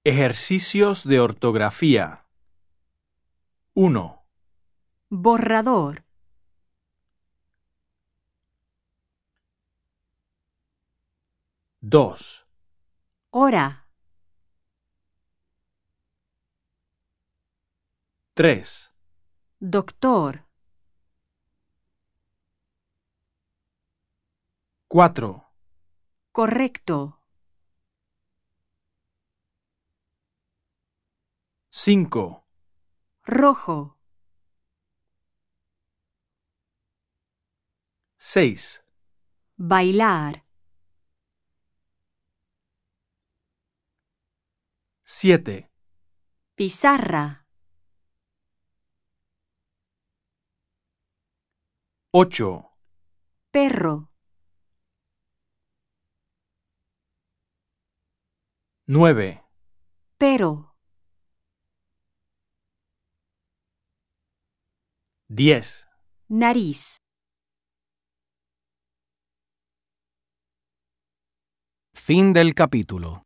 Ejercicios de ortografía. 1, Borrador. 2, Hora. 3, Doctor. 4, Correcto. 5, Rojo. 6, Bailar. 7, Pizarra. 8, Perro. 9, Pero. 10. Nariz. Fin del capítulo.